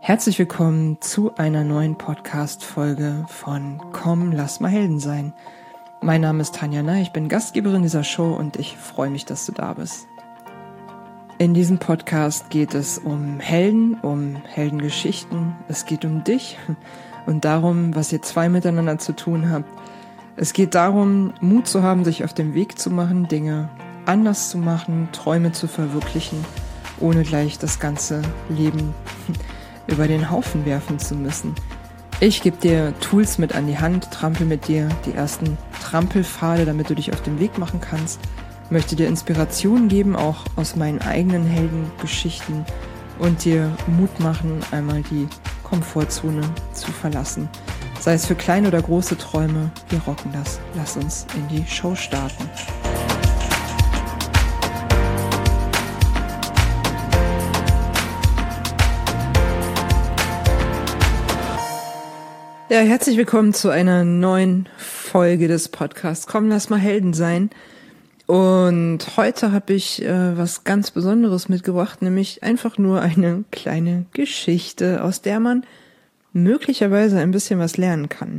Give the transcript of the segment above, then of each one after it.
Herzlich willkommen zu einer neuen Podcast-Folge von Komm, lass mal Helden sein. Mein Name ist Tanja Ney, ich bin Gastgeberin dieser Show und ich freue mich, dass du da bist. In diesem Podcast geht es um Helden, um Heldengeschichten. Es geht um dich und darum, was ihr zwei miteinander zu tun habt. Es geht darum, Mut zu haben, sich auf den Weg zu machen, Dinge anders zu machen, Träume zu verwirklichen, ohne gleich das ganze Leben über den Haufen werfen zu müssen. Ich gebe dir Tools mit an die Hand, trampel mit dir die ersten Trampelpfade, damit du dich auf den Weg machen kannst, möchte dir Inspiration geben, auch aus meinen eigenen Heldengeschichten und dir Mut machen, einmal die Komfortzone zu verlassen. Sei es für kleine oder große Träume, wir rocken das. Lass uns in die Show starten. Ja, herzlich willkommen zu einer neuen Folge des Podcasts. Komm, lass mal Helden sein. Und heute habe ich was ganz Besonderes mitgebracht, nämlich einfach nur eine kleine Geschichte, aus der man möglicherweise ein bisschen was lernen kann.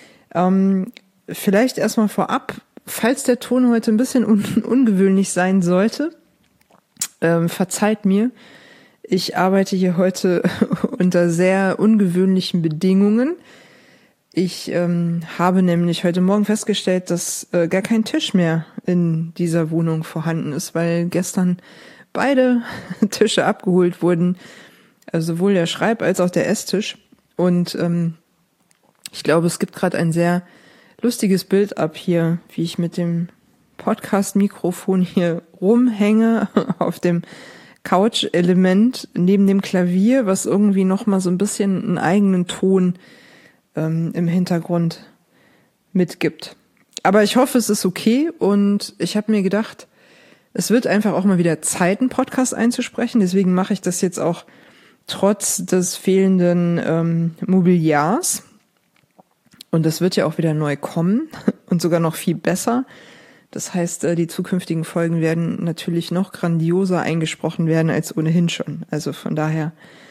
Vielleicht erstmal vorab, falls der Ton heute ein bisschen ungewöhnlich sein sollte, verzeiht mir. Ich arbeite hier heute unter sehr ungewöhnlichen Bedingungen. Ich habe nämlich heute Morgen festgestellt, dass gar kein Tisch mehr in dieser Wohnung vorhanden ist, weil gestern beide Tische abgeholt wurden, also sowohl der Schreib- als auch der Esstisch. Und ich glaube, es gibt gerade ein sehr lustiges Bild ab hier, wie ich mit dem Podcast-Mikrofon hier rumhänge auf dem Couch-Element neben dem Klavier, was irgendwie nochmal so ein bisschen einen eigenen Ton im Hintergrund mitgibt. Aber ich hoffe, es ist okay und ich habe mir gedacht, es wird einfach auch mal wieder Zeit, einen Podcast einzusprechen. Deswegen mache ich das jetzt auch trotz des fehlenden Mobiliars. Und das wird ja auch wieder neu kommen und sogar noch viel besser. Das heißt, die zukünftigen Folgen werden natürlich noch grandioser eingesprochen werden als ohnehin schon. Also von daher,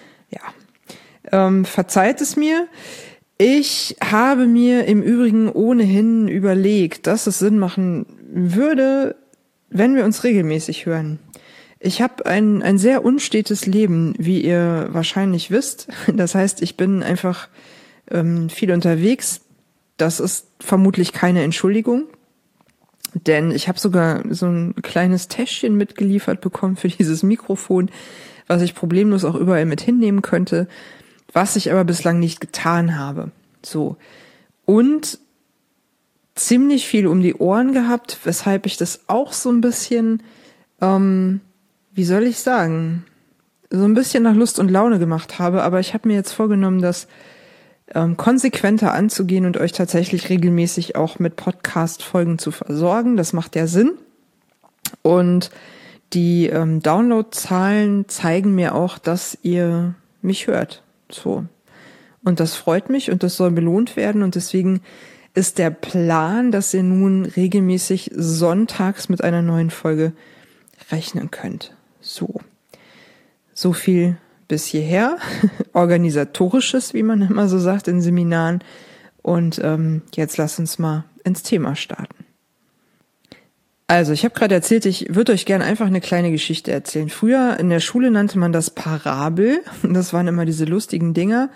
ja, verzeiht es mir. Ich habe mir im Übrigen ohnehin überlegt, dass es Sinn machen würde, wenn wir uns regelmäßig hören. Ich habe ein sehr unstetes Leben, wie ihr wahrscheinlich wisst. Das heißt, ich bin einfach viel unterwegs. Das ist vermutlich keine Entschuldigung, denn ich habe sogar so ein kleines Täschchen mitgeliefert bekommen für dieses Mikrofon, was ich problemlos auch überall mit hinnehmen könnte, was ich aber bislang nicht getan habe. So. Und ziemlich viel um die Ohren gehabt, weshalb ich das auch so ein bisschen, wie soll ich sagen, so ein bisschen nach Lust und Laune gemacht habe. Aber ich habe mir jetzt vorgenommen, das konsequenter anzugehen und euch tatsächlich regelmäßig auch mit Podcast-Folgen zu versorgen. Das macht ja Sinn. Und die Download-Zahlen zeigen mir auch, dass ihr mich hört. So. Und das freut mich und das soll belohnt werden. Und deswegen ist der Plan, dass ihr nun regelmäßig sonntags mit einer neuen Folge rechnen könnt. So viel bis hierher. Organisatorisches, wie man immer so sagt in Seminaren. Und jetzt lasst uns mal ins Thema starten. Also, ich habe gerade erzählt, ich würde euch gerne einfach eine kleine Geschichte erzählen. Früher in der Schule nannte man das Parabel. Das waren immer diese lustigen Dinger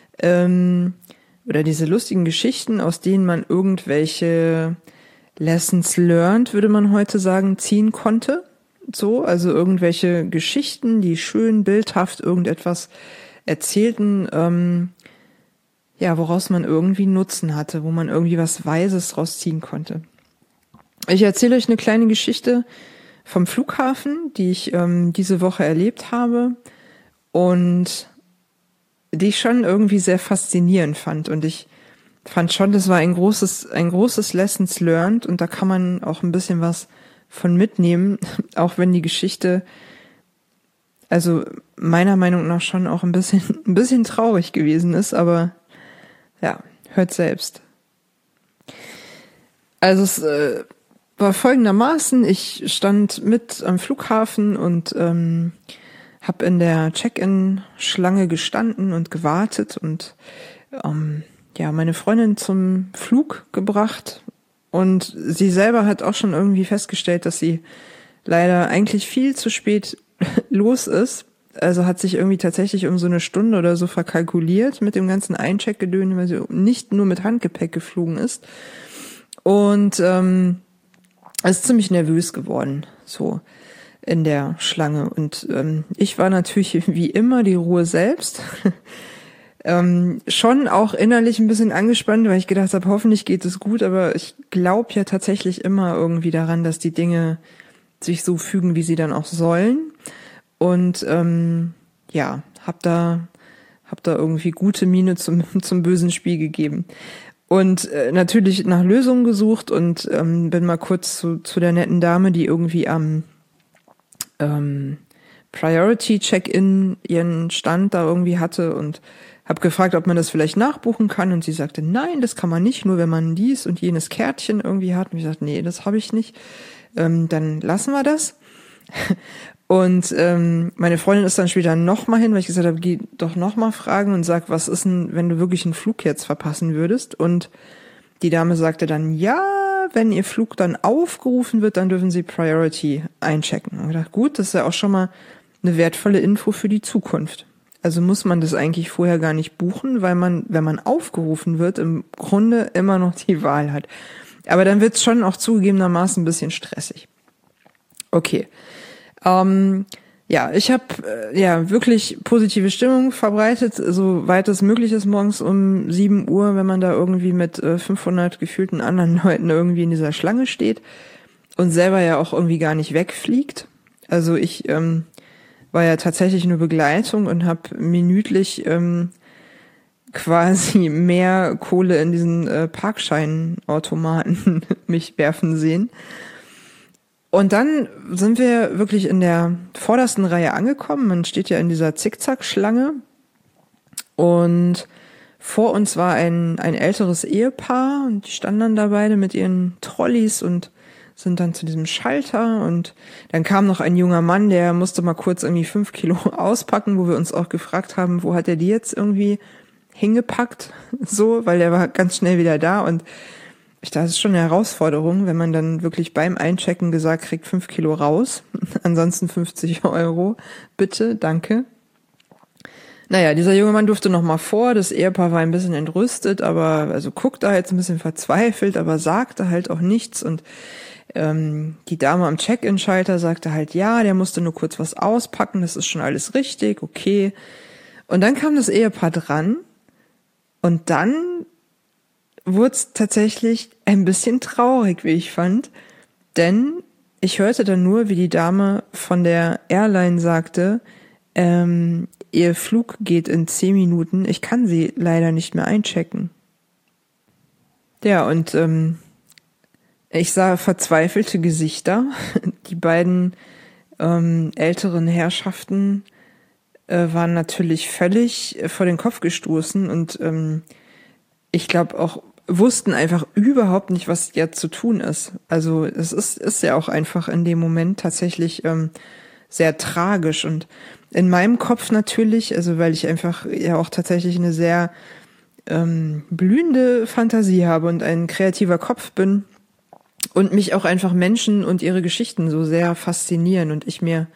oder diese lustigen Geschichten, aus denen man irgendwelche Lessons learned, würde man heute sagen, ziehen konnte. So, also irgendwelche Geschichten, die schön bildhaft irgendetwas erzählten, woraus man irgendwie Nutzen hatte, wo man irgendwie was Weises draus ziehen konnte. Ich erzähle euch eine kleine Geschichte vom Flughafen, die ich diese Woche erlebt habe und die ich schon irgendwie sehr faszinierend fand. Und ich fand schon, das war ein großes Lessons learned und da kann man auch ein bisschen was von mitnehmen, auch wenn die Geschichte, also meiner Meinung nach schon auch ein bisschen traurig gewesen ist, aber ja, hört selbst. Also es war folgendermaßen, ich stand mit am Flughafen und habe in der Check-in-Schlange gestanden und gewartet und meine Freundin zum Flug gebracht. Und sie selber hat auch schon irgendwie festgestellt, dass sie leider eigentlich viel zu spät los ist. Also hat sich irgendwie tatsächlich um so eine Stunde oder so verkalkuliert mit dem ganzen Eincheck-Gedöns, weil sie nicht nur mit Handgepäck geflogen ist. Und ist ziemlich nervös geworden, so in der Schlange. Und ich war natürlich wie immer die Ruhe selbst. Schon auch innerlich ein bisschen angespannt, weil ich gedacht habe, hoffentlich geht es gut, aber ich glaube ja tatsächlich immer irgendwie daran, dass die Dinge sich so fügen, wie sie dann auch sollen. Und hab da irgendwie gute Miene zum bösen Spiel gegeben. Und natürlich nach Lösungen gesucht und bin mal kurz zu der netten Dame, die irgendwie am Priority Check-in ihren Stand da irgendwie hatte und habe gefragt, ob man das vielleicht nachbuchen kann, und sie sagte, nein, das kann man nicht, nur wenn man dies und jenes Kärtchen irgendwie hat. Und ich sagte, nee, das habe ich nicht. Dann lassen wir das. Und meine Freundin ist dann später nochmal hin, weil ich gesagt habe, geh doch nochmal fragen und sag, was ist denn, wenn du wirklich einen Flug jetzt verpassen würdest? Und die Dame sagte dann, ja, wenn ihr Flug dann aufgerufen wird, dann dürfen sie Priority einchecken. Und ich dachte, gut, das ist ja auch schon mal eine wertvolle Info für die Zukunft. Also muss man das eigentlich vorher gar nicht buchen, weil man, wenn man aufgerufen wird, im Grunde immer noch die Wahl hat. Aber dann wird es schon auch zugegebenermaßen ein bisschen stressig. Okay. Ich habe wirklich positive Stimmung verbreitet, soweit es möglich ist, morgens um 7 Uhr, wenn man da irgendwie mit 500 gefühlten anderen Leuten irgendwie in dieser Schlange steht und selber ja auch irgendwie gar nicht wegfliegt. Also ich war ja tatsächlich nur Begleitung und habe minütlich quasi mehr Kohle in diesen Parkscheinautomaten mich werfen sehen. Und dann sind wir wirklich in der vordersten Reihe angekommen. Man steht ja in dieser Zickzack-Schlange. Und vor uns war ein älteres Ehepaar und die standen dann da beide mit ihren Trolleys und sind dann zu diesem Schalter. Und dann kam noch ein junger Mann, der musste mal kurz irgendwie 5 Kilo auspacken, wo wir uns auch gefragt haben, wo hat er die jetzt irgendwie hingepackt? So, weil der war ganz schnell wieder da. Und ich dachte, das ist schon eine Herausforderung, wenn man dann wirklich beim Einchecken gesagt kriegt, 5 Kilo raus, ansonsten 50 Euro, bitte, danke. Naja, dieser junge Mann durfte noch mal vor, das Ehepaar war ein bisschen entrüstet, aber also guckte halt ein bisschen verzweifelt, aber sagte halt auch nichts. Und die Dame am Check-in-Schalter sagte halt, ja, der musste nur kurz was auspacken, das ist schon alles richtig, okay. Und dann kam das Ehepaar dran und dann wurde es tatsächlich ein bisschen traurig, wie ich fand, denn ich hörte dann nur, wie die Dame von der Airline sagte, ihr Flug geht in 10 Minuten, ich kann sie leider nicht mehr einchecken. Ja, und ich sah verzweifelte Gesichter. Die beiden älteren Herrschaften waren natürlich völlig vor den Kopf gestoßen und ich glaube auch wussten einfach überhaupt nicht, was jetzt zu tun ist. Also es ist ja auch einfach in dem Moment tatsächlich sehr tragisch. Und in meinem Kopf natürlich, also weil ich einfach ja auch tatsächlich eine sehr blühende Fantasie habe und ein kreativer Kopf bin und mich auch einfach Menschen und ihre Geschichten so sehr faszinieren und ich mir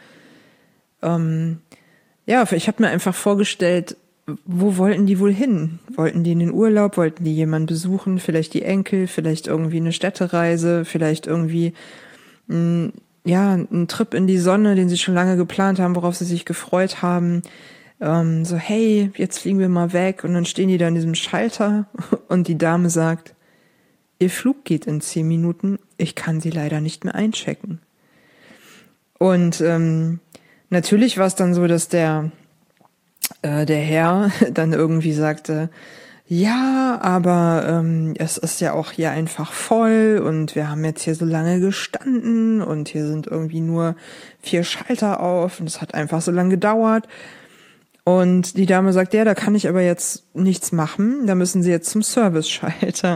ich habe mir einfach vorgestellt, wo wollten die wohl hin? Wollten die in den Urlaub? Wollten die jemanden besuchen? Vielleicht die Enkel? Vielleicht irgendwie eine Städtereise? Vielleicht irgendwie ein Trip in die Sonne, den sie schon lange geplant haben, worauf sie sich gefreut haben. So, hey, jetzt fliegen wir mal weg. Und dann stehen die da in diesem Schalter und die Dame sagt, ihr Flug geht in 10 Minuten, ich kann sie leider nicht mehr einchecken. Und natürlich war es dann so, dass der Herr dann irgendwie sagte, ja, aber es ist ja auch hier einfach voll und wir haben jetzt hier so lange gestanden und hier sind irgendwie nur 4 Schalter auf und es hat einfach so lange gedauert. Und die Dame sagt, ja, da kann ich aber jetzt nichts machen, da müssen Sie jetzt zum Service-Schalter.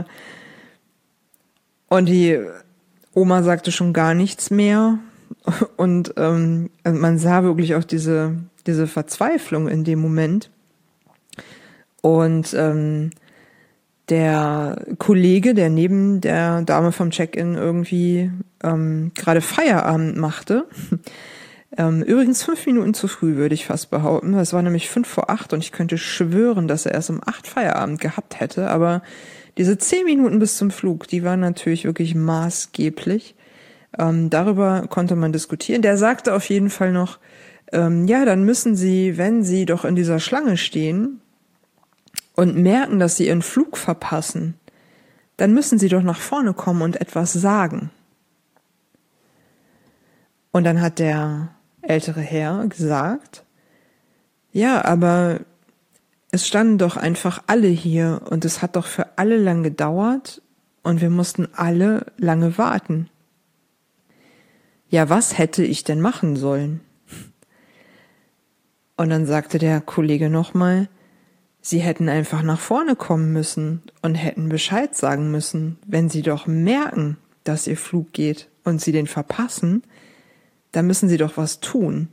Und die Oma sagte schon gar nichts mehr und man sah wirklich auch diese diese Verzweiflung in dem Moment. Und der Kollege, der neben der Dame vom Check-in irgendwie gerade Feierabend machte, übrigens 5 Minuten zu früh, würde ich fast behaupten. Es war nämlich 7:55 und ich könnte schwören, dass er erst um 8 Feierabend gehabt hätte. Aber diese 10 Minuten bis zum Flug, die waren natürlich wirklich maßgeblich. Darüber konnte man diskutieren. Der sagte auf jeden Fall noch, ja, dann müssen Sie, wenn Sie doch in dieser Schlange stehen und merken, dass Sie Ihren Flug verpassen, dann müssen Sie doch nach vorne kommen und etwas sagen. Und dann hat der ältere Herr gesagt, ja, aber es standen doch einfach alle hier und es hat doch für alle lang gedauert und wir mussten alle lange warten. Ja, was hätte ich denn machen sollen? Und dann sagte der Kollege nochmal, Sie hätten einfach nach vorne kommen müssen und hätten Bescheid sagen müssen. Wenn Sie doch merken, dass Ihr Flug geht und Sie den verpassen, dann müssen Sie doch was tun.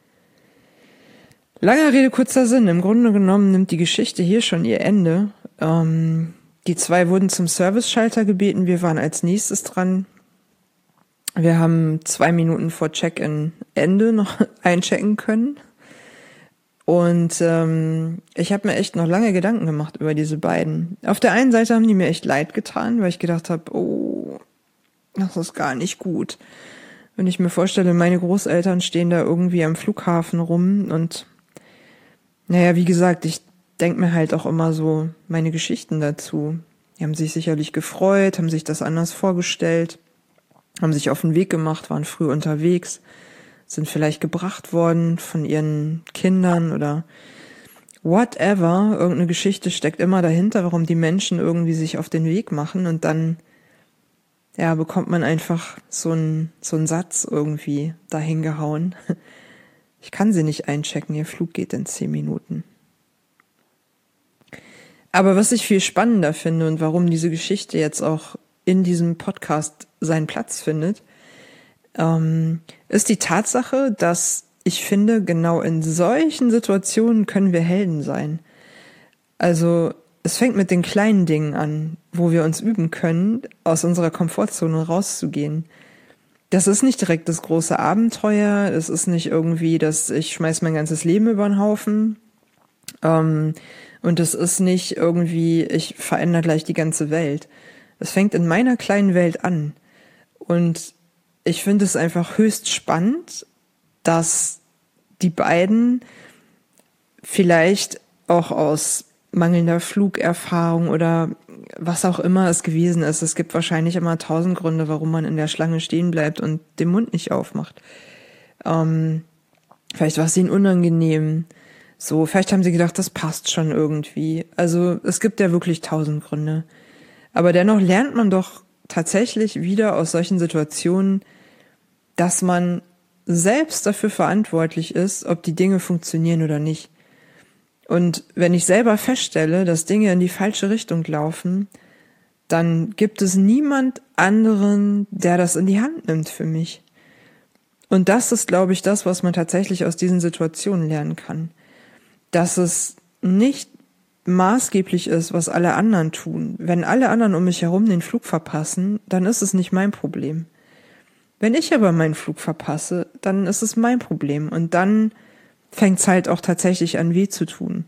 Langer Rede, kurzer Sinn. Im Grunde genommen nimmt die Geschichte hier schon ihr Ende. Die zwei wurden zum Service-Schalter gebeten. Wir waren als nächstes dran. Wir haben 2 Minuten vor Check-in-Ende noch einchecken können. Und ich habe mir echt noch lange Gedanken gemacht über diese beiden. Auf der einen Seite haben die mir echt leid getan, weil ich gedacht habe, oh, das ist gar nicht gut. Wenn ich mir vorstelle, meine Großeltern stehen da irgendwie am Flughafen rum und naja, wie gesagt, ich denke mir halt auch immer so meine Geschichten dazu. Die haben sich sicherlich gefreut, haben sich das anders vorgestellt, haben sich auf den Weg gemacht, waren früh unterwegs, sind vielleicht gebracht worden von ihren Kindern oder whatever. Irgendeine Geschichte steckt immer dahinter, warum die Menschen irgendwie sich auf den Weg machen und dann ja, bekommt man einfach so einen Satz irgendwie dahingehauen. Ich kann Sie nicht einchecken, Ihr Flug geht in 10 Minuten. Aber was ich viel spannender finde und warum diese Geschichte jetzt auch in diesem Podcast seinen Platz findet, ist die Tatsache, dass ich finde, genau in solchen Situationen können wir Helden sein. Also es fängt mit den kleinen Dingen an, wo wir uns üben können, aus unserer Komfortzone rauszugehen. Das ist nicht direkt das große Abenteuer, es ist nicht irgendwie, dass ich schmeiß mein ganzes Leben über den Haufen. Und es ist nicht irgendwie, ich verändere gleich die ganze Welt. Es fängt in meiner kleinen Welt an. Und ich finde es einfach höchst spannend, dass die beiden vielleicht auch aus mangelnder Flugerfahrung oder was auch immer es gewesen ist. Es gibt wahrscheinlich immer 1000 Gründe, warum man in der Schlange stehen bleibt und den Mund nicht aufmacht. Vielleicht war es ihnen unangenehm. So, vielleicht haben sie gedacht, das passt schon irgendwie. Also es gibt ja wirklich 1000 Gründe. Aber dennoch lernt man doch tatsächlich wieder aus solchen Situationen, dass man selbst dafür verantwortlich ist, ob die Dinge funktionieren oder nicht. Und wenn ich selber feststelle, dass Dinge in die falsche Richtung laufen, dann gibt es niemand anderen, der das in die Hand nimmt für mich. Und das ist, glaube ich, das, was man tatsächlich aus diesen Situationen lernen kann. Dass es nicht maßgeblich ist, was alle anderen tun. Wenn alle anderen um mich herum den Flug verpassen, dann ist es nicht mein Problem. Wenn ich aber meinen Flug verpasse, dann ist es mein Problem. Und dann fängt es halt auch tatsächlich an, weh zu tun.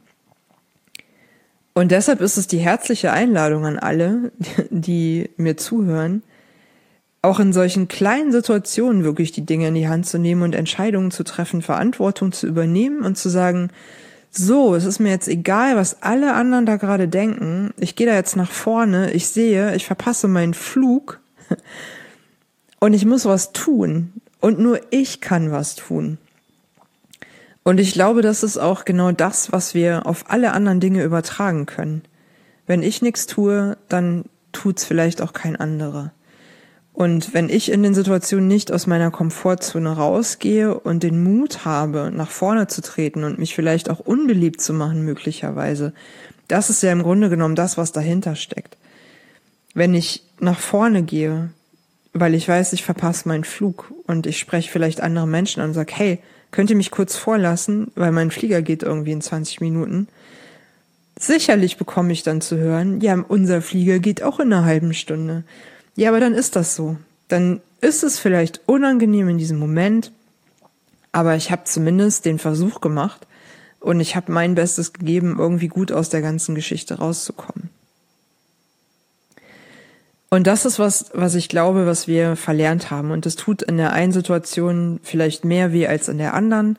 Und deshalb ist es die herzliche Einladung an alle, die mir zuhören, auch in solchen kleinen Situationen wirklich die Dinge in die Hand zu nehmen und Entscheidungen zu treffen, Verantwortung zu übernehmen und zu sagen, so, es ist mir jetzt egal, was alle anderen da gerade denken, ich gehe da jetzt nach vorne, ich sehe, ich verpasse meinen Flug und ich muss was tun und nur ich kann was tun. Und ich glaube, das ist auch genau das, was wir auf alle anderen Dinge übertragen können. Wenn ich nichts tue, dann tut's vielleicht auch kein anderer. Und wenn ich in den Situationen nicht aus meiner Komfortzone rausgehe und den Mut habe, nach vorne zu treten und mich vielleicht auch unbeliebt zu machen möglicherweise, das ist ja im Grunde genommen das, was dahinter steckt. Wenn ich nach vorne gehe, weil ich weiß, ich verpasse meinen Flug und ich spreche vielleicht andere Menschen an und sage, hey, könnt ihr mich kurz vorlassen, weil mein Flieger geht irgendwie in 20 Minuten. Sicherlich bekomme ich dann zu hören, ja, unser Flieger geht auch in einer halben Stunde. Ja, aber dann ist das so. Dann ist es vielleicht unangenehm in diesem Moment, aber ich habe zumindest den Versuch gemacht und ich habe mein Bestes gegeben, irgendwie gut aus der ganzen Geschichte rauszukommen. Und das ist was ich glaube, was wir verlernt haben. Und das tut in der einen Situation vielleicht mehr weh als in der anderen.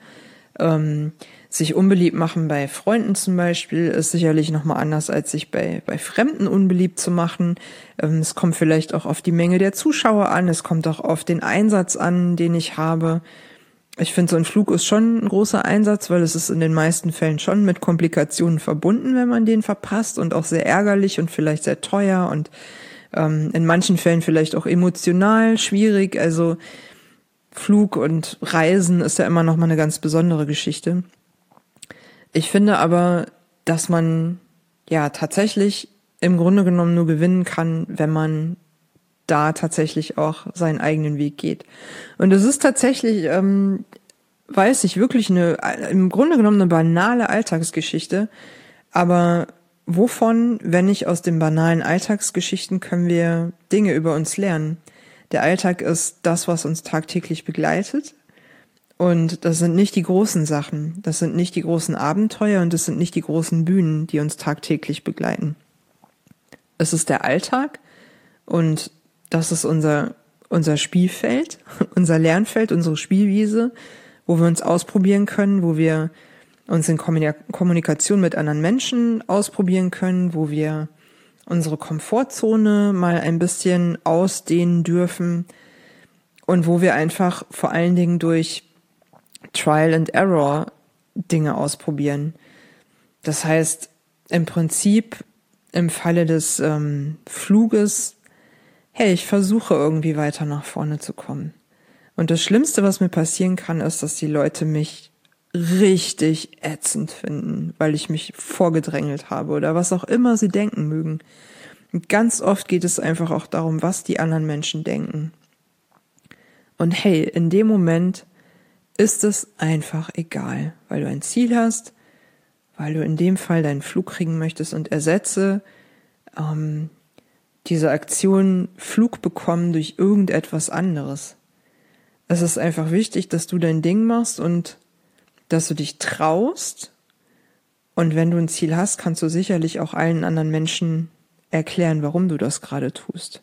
Sich unbeliebt machen bei Freunden zum Beispiel ist sicherlich nochmal anders, als sich bei Fremden unbeliebt zu machen. Es kommt vielleicht auch auf die Menge der Zuschauer an. Es kommt auch auf den Einsatz an, den ich habe. Ich finde, so ein Flug ist schon ein großer Einsatz, weil es ist in den meisten Fällen schon mit Komplikationen verbunden, wenn man den verpasst, und auch sehr ärgerlich und vielleicht sehr teuer und in manchen Fällen vielleicht auch emotional schwierig. Also Flug und Reisen ist ja immer noch mal eine ganz besondere Geschichte. Ich finde aber, dass man ja tatsächlich im Grunde genommen nur gewinnen kann, wenn man da tatsächlich auch seinen eigenen Weg geht. Und es ist tatsächlich, weiß ich, wirklich im Grunde genommen eine banale Alltagsgeschichte. Aber wovon, wenn nicht aus den banalen Alltagsgeschichten, können wir Dinge über uns lernen? Der Alltag ist das, was uns tagtäglich begleitet. Und das sind nicht die großen Sachen, das sind nicht die großen Abenteuer und das sind nicht die großen Bühnen, die uns tagtäglich begleiten. Es ist der Alltag und das ist unser Spielfeld, unser Lernfeld, unsere Spielwiese, wo wir uns ausprobieren können, wo wir uns in Kommunikation mit anderen Menschen ausprobieren können, wo wir unsere Komfortzone mal ein bisschen ausdehnen dürfen und wo wir einfach vor allen Dingen durch Trial and Error Dinge ausprobieren. Das heißt, im Prinzip im Falle des Fluges, hey, ich versuche irgendwie weiter nach vorne zu kommen. Und das Schlimmste, was mir passieren kann, ist, dass die Leute mich richtig ätzend finden, weil ich mich vorgedrängelt habe oder was auch immer sie denken mögen. Und ganz oft geht es einfach auch darum, was die anderen Menschen denken. Und hey, in dem Moment ist es einfach egal, weil du ein Ziel hast, weil du in dem Fall deinen Flug kriegen möchtest und ersetze diese Aktion Flug bekommen durch irgendetwas anderes. Es ist einfach wichtig, dass du dein Ding machst und dass du dich traust. Und wenn du ein Ziel hast, kannst du sicherlich auch allen anderen Menschen erklären, warum du das gerade tust.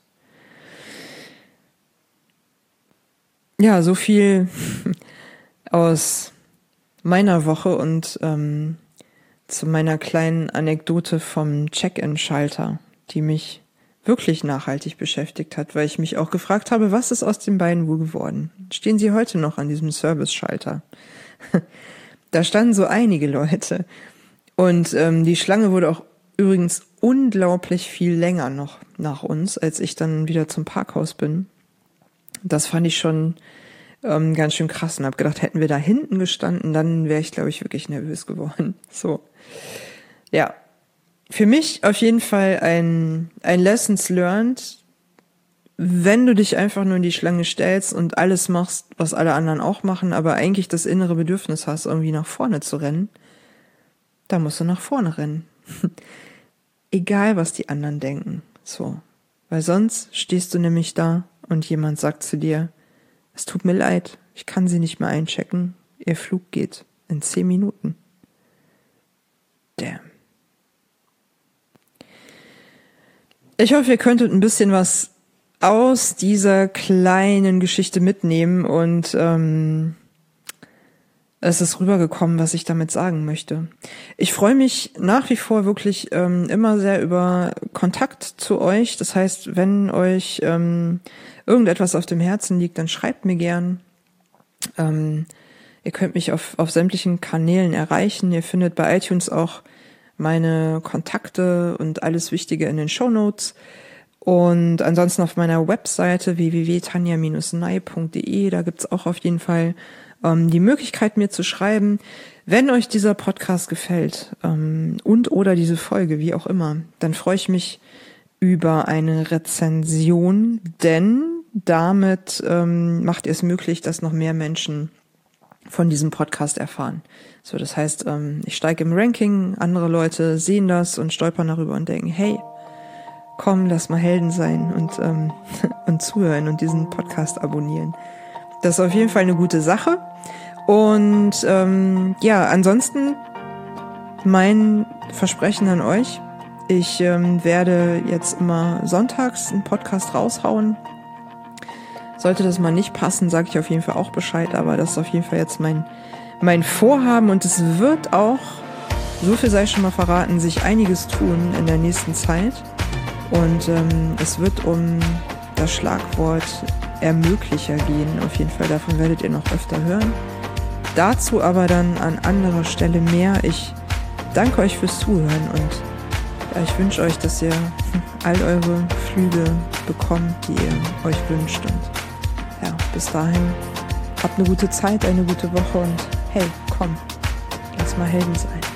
Ja, so viel aus meiner Woche und zu meiner kleinen Anekdote vom Check-in-Schalter, die mich wirklich nachhaltig beschäftigt hat, weil ich mich auch gefragt habe, was ist aus den beiden wohl geworden? Stehen sie heute noch an diesem Service-Schalter? Da standen so einige Leute und die Schlange wurde auch übrigens unglaublich viel länger noch nach uns, als ich dann wieder zum Parkhaus bin. Das fand ich schon ganz schön krass und habe gedacht, hätten wir da hinten gestanden, dann wäre ich, glaube ich, wirklich nervös geworden. So, ja, für mich auf jeden Fall ein Lessons learned. Wenn du dich einfach nur in die Schlange stellst und alles machst, was alle anderen auch machen, aber eigentlich das innere Bedürfnis hast, irgendwie nach vorne zu rennen, dann musst du nach vorne rennen. Egal, was die anderen denken. So. Weil sonst stehst du nämlich da und jemand sagt zu dir, es tut mir leid, ich kann Sie nicht mehr einchecken. Ihr Flug geht in 10 Minuten. Damn. Ich hoffe, ihr könntet ein bisschen was aus dieser kleinen Geschichte mitnehmen und es ist rübergekommen, was ich damit sagen möchte. Ich freue mich nach wie vor wirklich immer sehr über Kontakt zu euch. Das heißt, wenn euch irgendetwas auf dem Herzen liegt, dann schreibt mir gern. Ihr könnt mich auf sämtlichen Kanälen erreichen. Ihr findet bei iTunes auch meine Kontakte und alles Wichtige in den Shownotes. Und ansonsten auf meiner Webseite www.tanja-ney.de, da gibt's auch auf jeden Fall die Möglichkeit, mir zu schreiben, wenn euch dieser Podcast gefällt und oder diese Folge, wie auch immer, dann freue ich mich über eine Rezension, denn damit macht ihr es möglich, dass noch mehr Menschen von diesem Podcast erfahren. So, das heißt, ich steige im Ranking, andere Leute sehen das und stolpern darüber und denken, hey, komm, lass mal Helden sein und zuhören und diesen Podcast abonnieren. Das ist auf jeden Fall eine gute Sache. Und ansonsten mein Versprechen an euch, ich werde jetzt immer sonntags einen Podcast raushauen. Sollte das mal nicht passen, sage ich auf jeden Fall auch Bescheid, aber das ist auf jeden Fall jetzt mein Vorhaben und es wird auch, so viel sei schon mal verraten, sich einiges tun in der nächsten Zeit und es wird um das Schlagwort Ermöglicher gehen, auf jeden Fall, davon werdet ihr noch öfter hören. Dazu aber dann an anderer Stelle mehr. Ich danke euch fürs Zuhören und ich wünsche euch, dass ihr all eure Flüge bekommt, die ihr euch wünscht und bis dahin, habt eine gute Zeit, eine gute Woche und hey, komm, lass mal Helden sein.